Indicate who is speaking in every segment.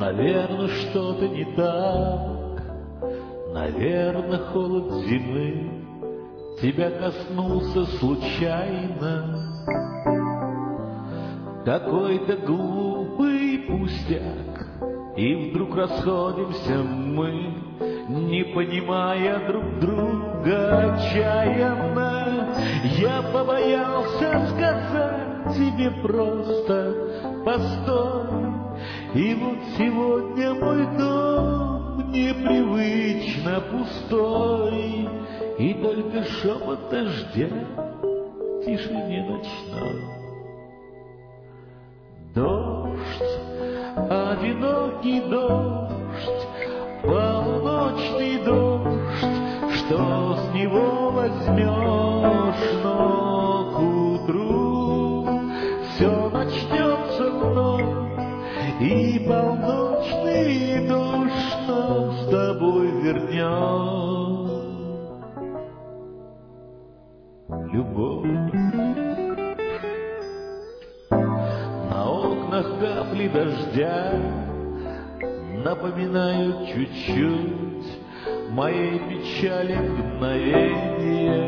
Speaker 1: Наверно, что-то не так, наверно, холод зимы тебя коснулся случайно. Какой-то глупый пустяк, и вдруг расходимся мы, не понимая друг друга отчаянно. Я побоялся сказать тебе просто постой, и вот сегодня мой дом непривычно пустой, и только шепот дождя в тишине ночной. Дождь, одинокий дождь, полуночный дождь, что с него возьмешь, но к утру все начнется вновь, и полночный дождь нам с тобой вернет любовь. На окнах капли дождя напоминают чуть-чуть моей печали мгновенье,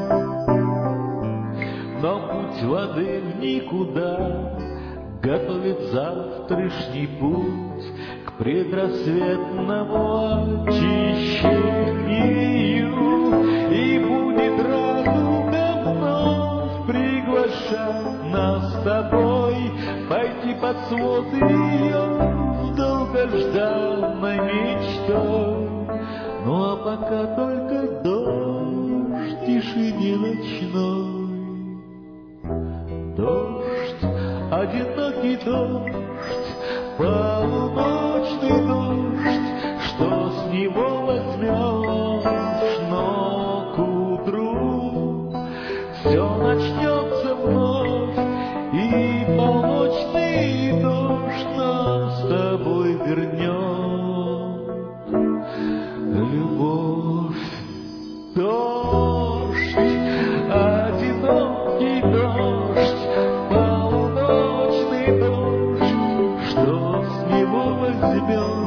Speaker 1: но путь воды в никуда готовит завтрашний путь к предрассветному очищению, и будет разум вновь приглашать нас с тобой пойти под свод ее с долгожданной мечтой. Ну а пока только дождь в тишине ночной. Дождь, одинокий дождь, полуночный дождь, что с него возьмешь, но к утру все начнется вновь, и полночный дождь нас с тобой вернет любовь. Дождь, одинокий дождь, полуночный дождь, что с него возьмешь.